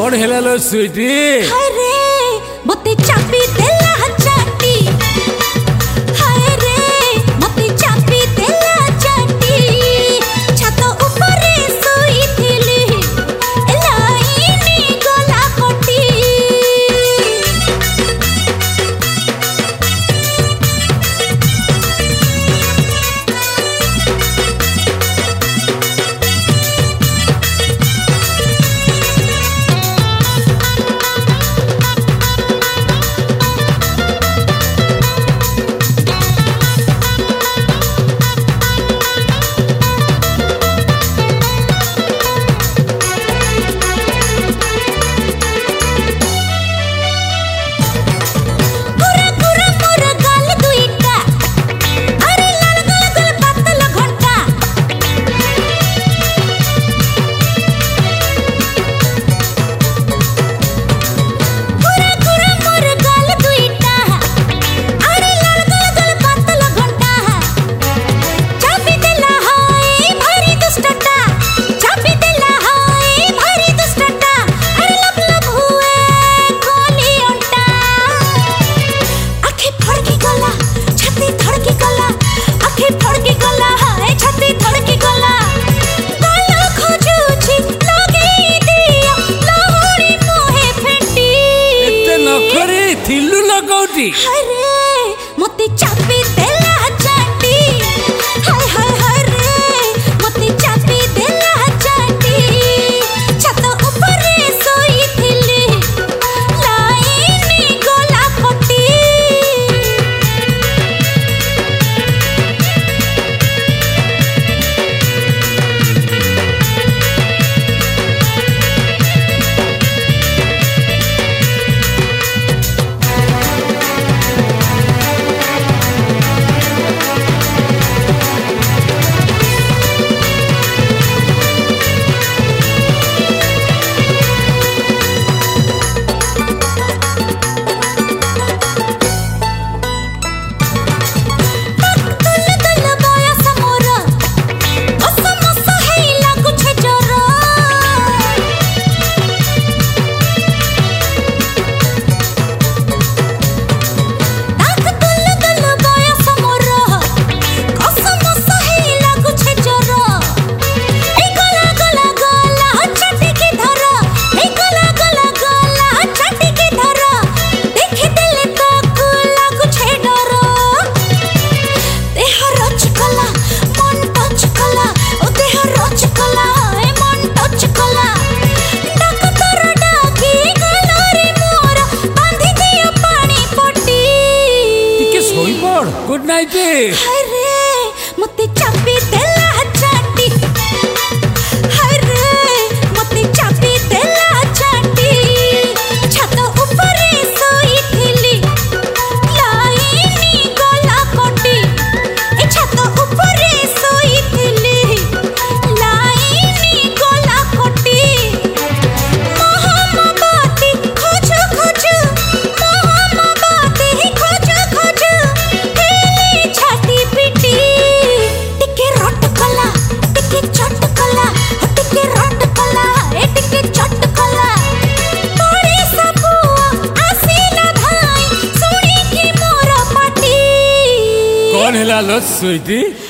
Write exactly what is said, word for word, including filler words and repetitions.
कौन हेला लो स्वीटी? अरे मते चापी देला चाटी, हाय रे मते चापी देला चाटी, छात ऊपर सोई थिली लाइनी गला कटी। अरे मते चापी देला चाटी, हाय हाय हाय रे मते चापी देला चाटी, छात ऊपर सोई थिली लाइनी गला कटी। Good night. अरे मते चापी देला चाटी, हाय रे मते चापी देला चाटी, छात ऊपर सोई थिली लाइनी गला कटी। ए छात ऊपर सोई थिली लाइनी गला कटी। मोहम्मबाती खोजो खोजो, मोहम्मबाती खोजो खोजो, छाती पिटी टिके रट कला, टिके चट कला, टिके रट कला, ए टिके चट कला। तोरे सबु आसीला भाई सुनी की मोर पाटी। कौन हेला लो स्वीटी?